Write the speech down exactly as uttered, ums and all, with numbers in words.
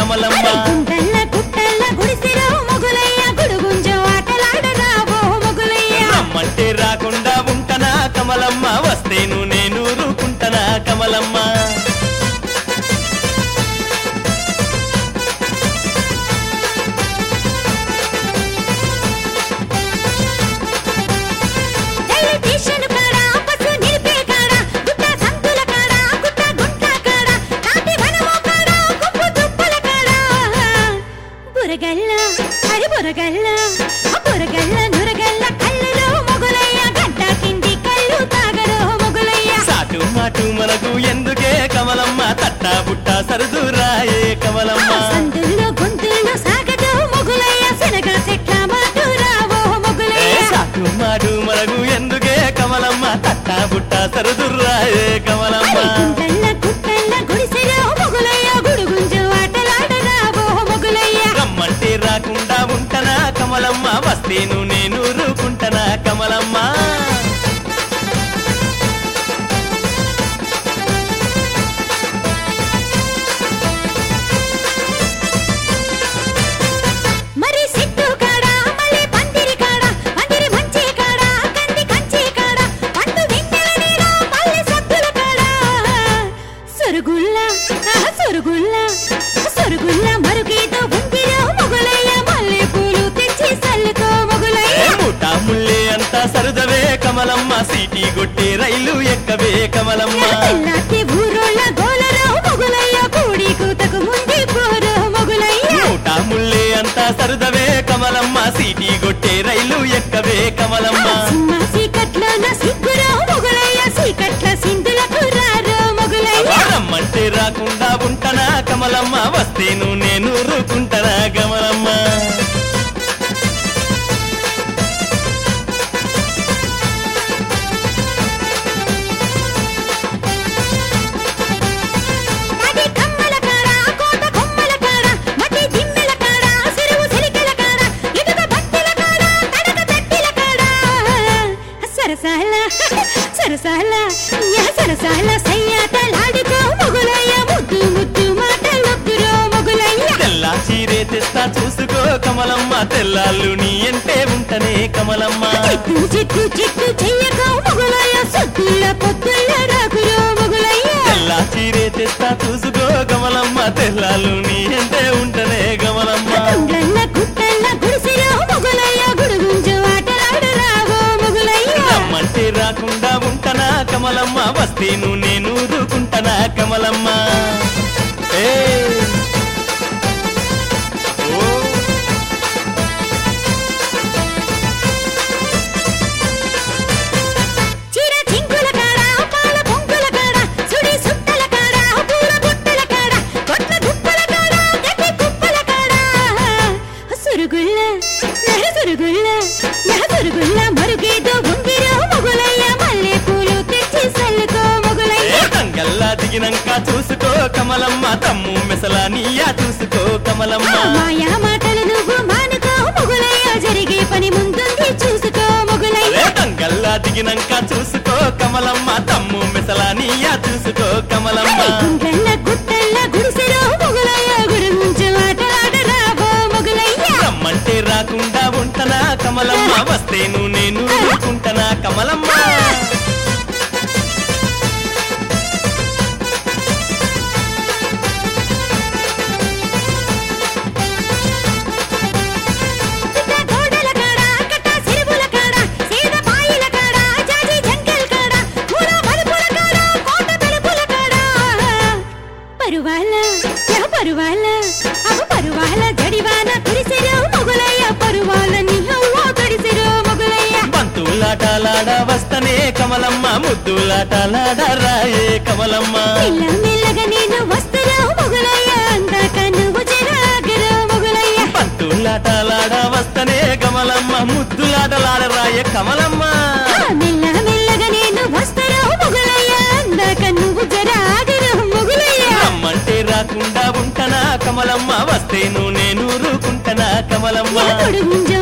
కమలమ్మ. గుంటల్ల గుట్టల్ల గుడిసిరో మొగులయ్య గుడుగుంజ ఆటలాడరావో మొగులయ్య. రమ్మంటే రాకుండా ఉంటనా కమలమ్మ, వస్తేను నేను ఊరుకుంటనా కమలమ్మ. బురగల్ల హరి బురగల్ల బురగల్ల నురగల్ల కళ్ళలో మొగులయ్య గడ్డ కింది కళ్ళు తాగరో మొగులయ్య. సాటు మాటు మనకు ఎందుకే కమలమ్మ, తట్టా బుట్ట సరదురాయే కమలమ్మ. సందుల్లో గొంతుల్లో సాగదో మొగులయ్య శనగ చెట్ల మాటు రావో మొగులయ్య. సాటు మాటు మనకు ఎందుకే కమలమ్మ, తట్టా బుట్ట సరదురాయే కమలమ్మ. గుంటల్ల గుట్టల్ల గుడిసెలో మొగులయ్య గుడుగుంజు ఆటలాడరావో మొగులయ్య. రమ్మంటే రాకుండా ఉంటనా కమలమ్మ, వస్తేను నేను ఊరుకుంటనా కమలమ్మ. మరి సిట్టు కాడ మళ్ళీ పందిరి కాడ పందిరి మంచి కాడ కంది కంచి కాడ పండు వెన్నెల నీడ పల్లె సత్తుల కాడ సొరుగుల్ల సొరుగుల్ల సొరుగుల్ల మరుగేదో ఉందిరో మొగులయ్య మల్లె పూలు తెచ్చి సల్లుకో మొగులయ్య. మూటా ముల్లే అంతా సరదవే కమలమ్మ, సీటీ కొట్టే రైలు ఎక్కవే కమలమ్మ. తెల్లాటి ఊరోళ్ళ గోలరో మొగులయ్య కూడి కూతకు ముందే పోరో మొగులయ్య. మూటా ముల్లే అంతా సరదవే కమలమ్మ, సీటీ కొట్టే రైలు ఎక్కవే కమలమ్మ. సింహ సీకట్లోన సిగ్గురో మొగులయ్య సీకట్ల సింధులకు రారో మొగులయ్య. రమ్మంటే రాకుండా ఉంటనా కమలమ్మ, వస్తేను నేను ఊరుకుంటనా కమలమ్మ. మడి కమ్మల కాడ కోట కొమ్మల కాడ మట్టి దిమ్మెల కాడ సిరువు సిరికల కాడ ఇటుక బట్టల కాడ తడక తట్టిల కాడ సరసాల సరసాల యా సరసాల సయ్యాటలాడుకో మొగులయ్య ముద్దు ముద్దు మాటలొద్దురో మొగులయ్య. తెల్లా చీరే తెస్తా చూసుకో కమలమ్మ, తెల్లాళ్ళు నీ అంటే ఉంటనే కమలమ్మ. చిట్టు చిట్టు చిట్టు చెయ్యకో మొగులయ్య సొత్తుల పొత్తుల రాకురో మొగులయ్య. తెల్లా చీరే తెస్తా చూసుకో కమలమ్మ, తెల్లాళ్ళు నీ అంటే ఉంటనే కమలమ్మ. గుండ్రన్న గుట్టన్న గుడిసిరో మొగులయ్య గుడుగుంజు ఆటలాడరావో మొగులయ్య. రమ్మంటే రాకుండా ఉంటనా కమలమ్మ, వస్తేను నేను ఊరుకుంటనా కమలమ్మ. ఏ ఓ చీర చింకుల కాడ పాల పొంకుల కాడ సుడి సుట్టల కాడ పూల బుట్టల కాడ కొట్ల గుప్పల కాడ గట్టి కుప్పల కాడ సురుగుల్ల నర సురుగుల్ల నర సురుగుల్ల మరుగేదో ఉందిరో మొగులయ్య మల్లె పూలు తెచ్చి సల్లుకో మొగులయ్య. తంగల్లా దిగినంక చూసుకో కమలమ్మ, తమ్ము మెసలా నీయా చూసుకో కమలమ్మ. మాయా మాటలు నువ్వు మానుకో మొగులయ్య జరిగే పని ముందుంది చూసుకో మొగులయ్య. తంగల్లా దిగినంక చూసుకో కమలమ్మ, తమ్ము మెసలా నీయా చూసుకో కమలమ్మ. గుంటల్ల గుట్టల్ల గుడిసెరో మొగులయ్య గుడుగుంజు ఆటలాడరావో మొగులయ్య. రమ్మంటే రాకుండా ఉంటనా కమలమ్మ, వస్తేను నేను ఊరుకుంటనా కమలమ్మ. పిట్ట గోడల కాడ కట్ట సిరుబుల కాడ సీద పాయిల కాడ జాజి జంకల్ కాడ పూల మలుపుల కాడ కోట తలుపుల కాడ పరువాల యా పరువాల అవు పరువాల జడివాన కురిసెరో మొగులయ్య పరువాల నిహవ్వ తడిసెరో మొగులయ్య. బంతులాటలాడ వస్తనే కమలమ్మ, ముద్దులాటలాడ రాయే కమలమ్మ. మెల్ల మెల్లగా నేను వస్తరో మొగులయ్య అందాక నువ్వు జరాగరో మొగులయ్య. బంతులాటలాడ వస్తనే కమలమ్మ, ముద్దులాటలాడ రాయే కమలమ్మ. మెల్ల మెల్లగా నేను వస్తరో మొగులయ్య అందాక నువ్వు జరాగరో మొగులయ్య. రమ్మంటే రాకుండా ఉంటనా కమలమ్మ, వస్తేను నేను ఊరుకుంటనా కమలమ్మ. గుడుగుంజు